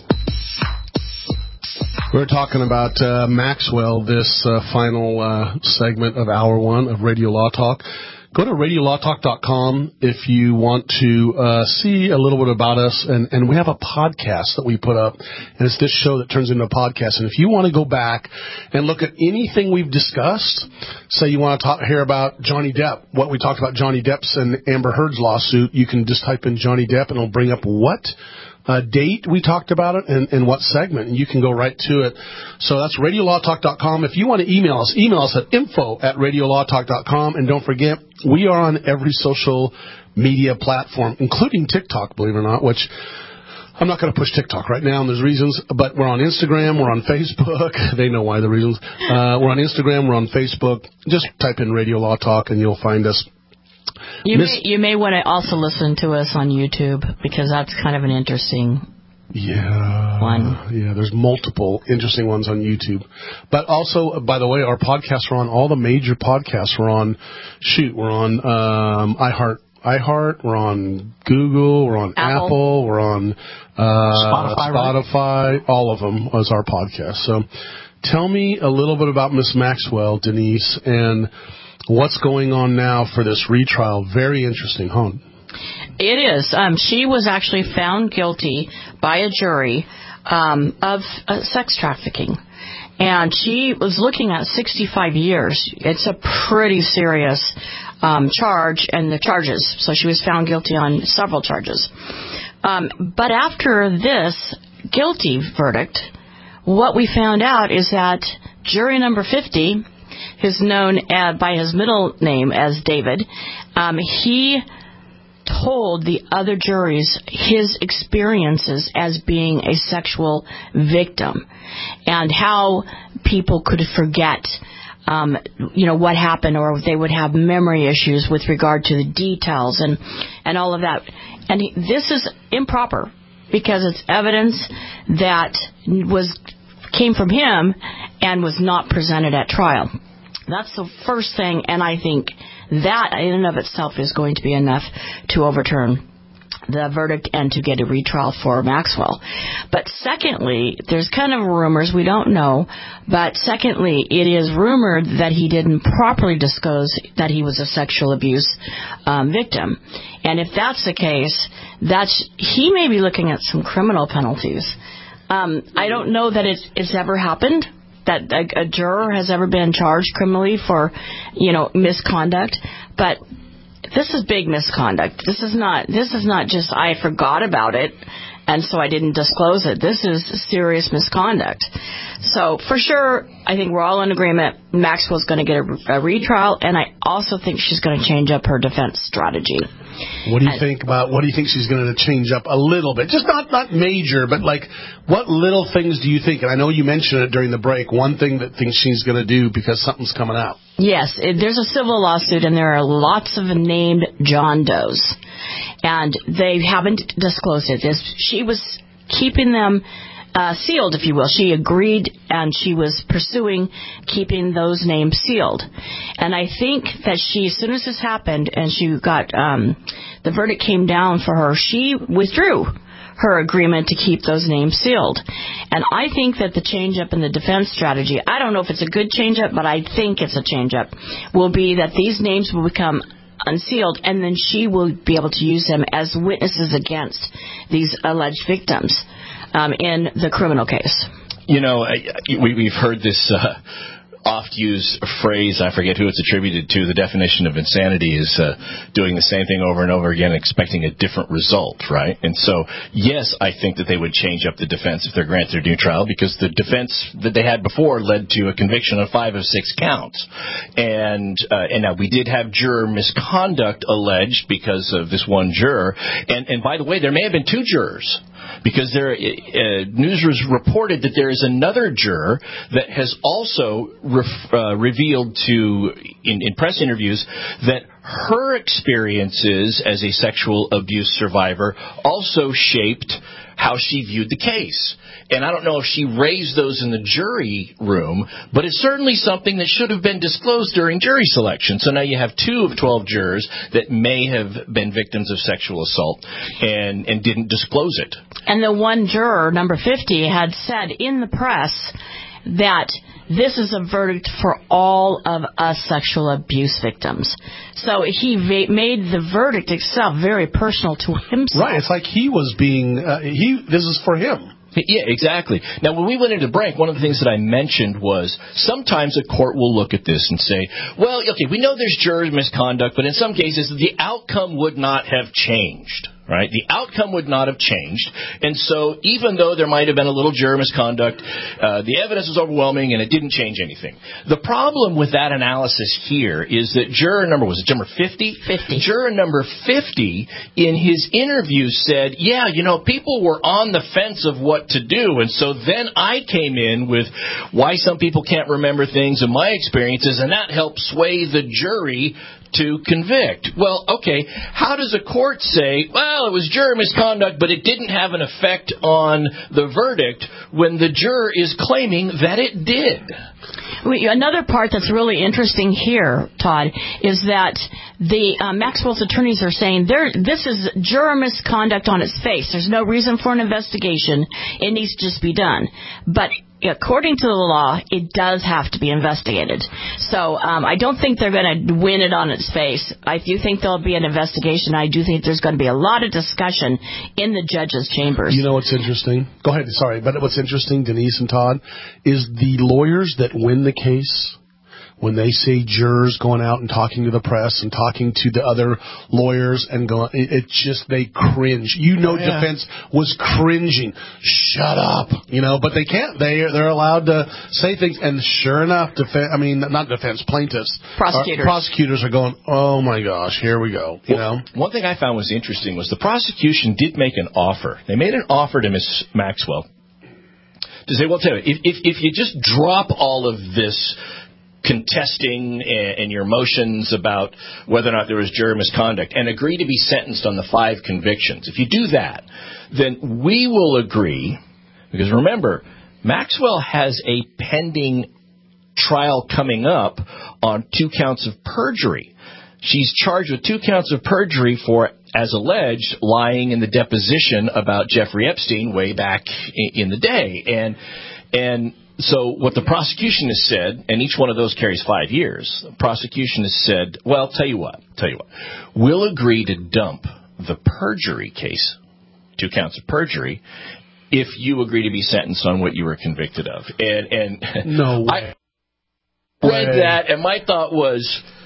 We're talking about uh, Maxwell, this uh, final uh, segment of Hour one of Radio Law Talk. Go to radio law talk dot com if you want to uh, see a little bit about us. And, and we have a podcast that we put up, and it's this show that turns into a podcast. And if you want to go back and look at anything we've discussed, say you want to talk, hear about Johnny Depp, what we talked about Johnny Depp's and Amber Heard's lawsuit, you can just type in Johnny Depp, and it'll bring up what uh, date we talked about it and, and what segment, and you can go right to it. So that's radio law talk dot com. If you want to email us, email us at info at radio law talk dot com. And don't forget, we are on every social media platform, including TikTok, believe it or not, which I'm not going to push TikTok right now, and there's reasons, but we're on Instagram, we're on Facebook. They know why the reasons. Uh, we're on Instagram, we're on Facebook. Just type in Radio Law Talk, and you'll find us. You Miss- may, you may want to also listen to us on YouTube, because that's kind of an interesting yeah, one. Yeah, there's multiple interesting ones on YouTube. But also, by the way, our podcasts are on all the major podcasts. We're on, shoot, we're on um, iHeart iHeart, we're on Google, we're on Apple, Apple we're on uh, Spotify, Spotify right? All of them as our podcast. So tell me a little bit about Miss Maxwell, Denise, and what's going on now for this retrial. Very interesting, huh? It is. Um, she was actually found guilty by a jury um, of uh, sex trafficking. And she was looking at sixty-five years. It's a pretty serious um, charge, and the charges. So she was found guilty on several charges. Um, but after this guilty verdict, what we found out is that jury number fifty, who's known uh, by his middle name as David, um, he told the other juries his experiences as being a sexual victim and how people could forget um, you know, what happened, or they would have memory issues with regard to the details and, and all of that. And he, this is improper because it's evidence that was came from him and was not presented at trial. That's the first thing, and I think that in and of itself is going to be enough to overturn the verdict and to get a retrial for Maxwell. But secondly, there's kind of rumors, we don't know, but secondly, it is rumored that he didn't properly disclose that he was a sexual abuse um, victim. And if that's the case, that's he may be looking at some criminal penalties. Um, I don't know that it's, it's ever happened, that a, a juror has ever been charged criminally for, you know, misconduct. But this is big misconduct. This is not. This is not just I forgot about it, and so I didn't disclose it. This is serious misconduct. So for sure, I think we're all in agreement. Maxwell's going to get a, a retrial, and I also think she's going to change up her defense strategy. What do you and, think about? What do you think she's going to change up a little bit? Just not not major, but like what little things do you think? And I know you mentioned it during the break. One thing that thinks she's going to do because something's coming out. Yes, it, there's a civil lawsuit, and there are lots of named John Does, and they haven't disclosed it. This, she was keeping them uh, sealed, if you will. She agreed, and she was pursuing keeping those names sealed. And I think that she, as soon as this happened, and she got um, the verdict came down for her, she withdrew her agreement to keep those names sealed. And I think that the change-up in the defense strategy, I don't know if it's a good change-up, but I think it's a change-up, will be that these names will become unsealed, and then she will be able to use them as witnesses against these alleged victims um, in the criminal case. You know, we, we've heard this uh, oft-used phrase, I forget who it's attributed to, the definition of insanity is uh, doing the same thing over and over again, expecting a different result, right? And so, yes, I think that they would change up the defense if they're granted a new trial, because the defense that they had before led to a conviction on five of six counts. And, uh, and now we did have juror misconduct alleged because of this one juror. And, and by the way, there may have been two jurors, because there, uh, news was reported that there is another juror that has also ref, uh, revealed to in, in press interviews that her experiences as a sexual abuse survivor also shaped how she viewed the case. And I don't know if she raised those in the jury room, but it's certainly something that should have been disclosed during jury selection. So now you have two of twelve jurors that may have been victims of sexual assault and, and didn't disclose it. And the one juror, number fifty, had said in the press that this is a verdict for all of us sexual abuse victims. So he va- made the verdict itself very personal to himself. Right. It's like he was being, uh, he. this is for him. Yeah, exactly. Now, when we went into break, one of the things that I mentioned was sometimes a court will look at this and say, well, okay, we know there's juror misconduct, but in some cases the outcome would not have changed. Right? The outcome would not have changed. And so even though there might have been a little juror misconduct, uh, the evidence was overwhelming and it didn't change anything. The problem with that analysis here is that juror number, was it number fifty? fifty. Juror number fifty in his interview said, yeah, you know, people were on the fence of what to do. And so then I came in with why some people can't remember things and my experiences, and that helped sway the jury to convict. Well, okay, how does a court say, well, it was juror misconduct, but it didn't have an effect on the verdict when the juror is claiming that it did? We, another part that's really interesting here, Todd, is that the uh, Maxwell's attorneys are saying there this is juror misconduct on its face. There's no reason for an investigation. It needs to just be done. But according to the law, it does have to be investigated. So um, I don't think they're going to win it on its face. I do think there'll be an investigation. I do think there's going to be a lot of discussion in the judges' chambers. You know what's interesting? Go ahead, sorry. But what's interesting, Denise and Todd, is the lawyers that win the case, when they see jurors going out and talking to the press and talking to the other lawyers and going, it, it just, they cringe. You know, oh, yeah. defense was cringing. Shut up, you know, but they can't. They, they're allowed to say things. And sure enough, defense, I mean, not defense, plaintiffs. Prosecutors. Are, prosecutors are going, oh my gosh, here we go, you well, know. One thing I found was interesting was the prosecution did make an offer. They made an offer to Miss Maxwell to say, well, tell you, if, if, if you just drop all of this contesting and your motions about whether or not there was juror misconduct and agree to be sentenced on the five convictions. If you do that, then we will agree, because remember, Maxwell has a pending trial coming up on two counts of perjury. She's charged with two counts of perjury for, as alleged, lying in the deposition about Jeffrey Epstein way back in the day. And, and, So what the prosecution has said, and each one of those carries five years, the prosecution has said, well, tell you what, tell you what, we'll agree to dump the perjury case, two counts of perjury, if you agree to be sentenced on what you were convicted of. And, and no way. I read way. that, and my thought was,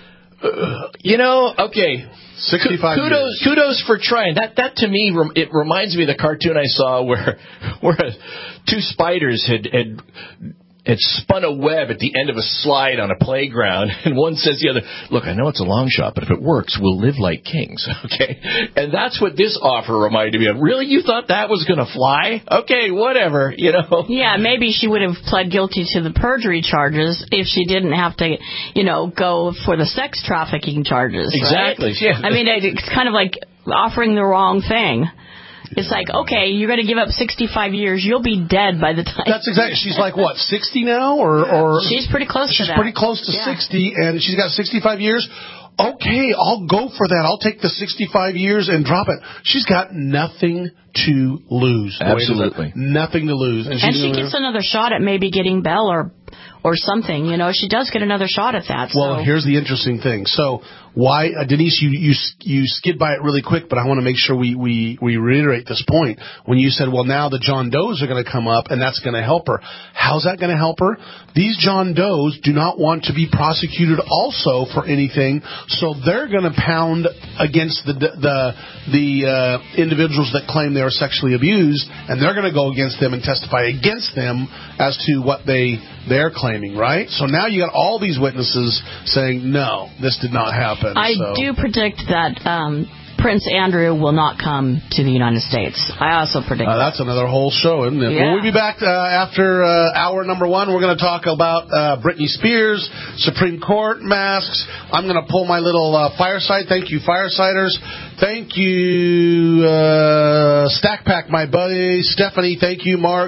uh, you know, okay, sixty-five kudos, years. kudos for trying. That, that to me, it reminds me of the cartoon I saw where, where two spiders had, had, had spun a web at the end of a slide on a playground, and one says to the other, look, I know it's a long shot, but if it works, we'll live like kings, okay? And that's what this offer reminded me of. Really? You thought that was going to fly? Okay, whatever, you know? Yeah, maybe she would have pled guilty to the perjury charges if she didn't have to, you know, go for the sex trafficking charges, Exactly, right? yeah. I mean, it's kind of like offering the wrong thing. It's like, okay, you're going to give up sixty-five years. You'll be dead by the time. That's exactly. She's like, what, sixty now? Or, or She's pretty close she's to that. She's pretty close to yeah. sixty, and she's got sixty-five years. Okay, I'll go for that. I'll take the sixty-five years and drop it. She's got nothing to lose. Absolutely. Nothing to lose. And, and she gets another shot at maybe getting bail or or something. You know, she does get another shot at that. Well, so. Here's the interesting thing. So why, uh, Denise, you, you you skid by it really quick, but I want to make sure we, we, we reiterate this point. When you said, well, now the John Does are going to come up, and that's going to help her. How's that going to help her? These John Does do not want to be prosecuted also for anything, so they're going to pound against the the the uh, individuals that claim they were sexually abused, and they're going to go against them and testify against them as to what they they're claiming, right? So now you got all these witnesses saying, no, this did not happen. I so. do predict that um, Prince Andrew will not come to the United States. I also predict uh, that. That's another whole show, isn't it? Yeah. We'll be back uh, after uh, hour number one. We're going to talk about uh, Britney Spears, Supreme Court masks. I'm going to pull my little uh, fireside. Thank you, firesiders. Thank you, uh, Stack Pack, my buddy. Stephanie, thank you, Mark.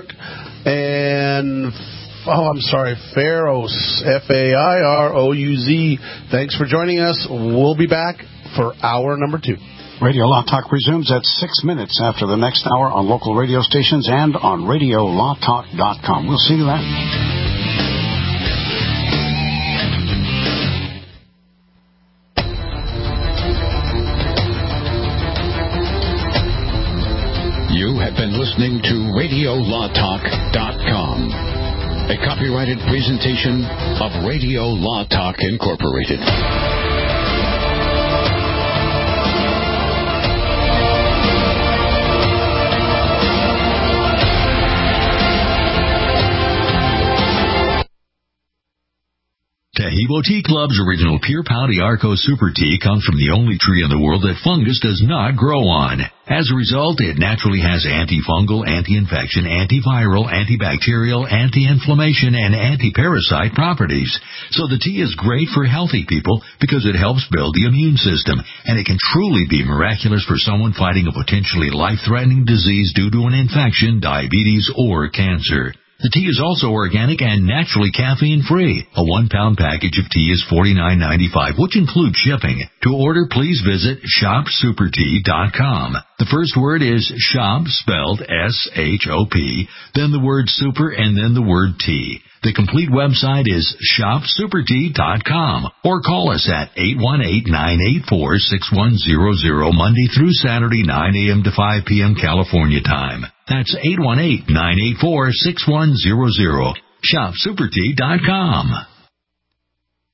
And... Oh, I'm sorry, Pharaohs, F A I R O U Z. Thanks for joining us. We'll be back for hour number two. Radio Law Talk resumes at six minutes after the next hour on local radio stations and on radio law talk dot com. We'll see you then. You have been listening to radio law talk dot com. A copyrighted presentation of Radio Law Talk Incorporated. Taheebo Tea Club's original Pure Pouty Arco Super Tea comes from the only tree in the world that fungus does not grow on. As a result, it naturally has antifungal, anti-infection, antiviral, antibacterial, anti-inflammation, and anti-parasite properties. So the tea is great for healthy people because it helps build the immune system, and it can truly be miraculous for someone fighting a potentially life-threatening disease due to an infection, diabetes, or cancer. The tea is also organic and naturally caffeine-free. A one-pound package of tea is forty-nine ninety-five, which includes shipping. To order, please visit shop super tea dot com. The first word is shop, spelled S H O P, then the word super, and then the word tea. The complete website is shop super tea dot com, or call us at eight one eight, nine eight four, six one zero zero Monday through Saturday, nine a.m. to five p.m. California time. That's eight one eight, nine eight four, six one zero zero. shop super tea dot com.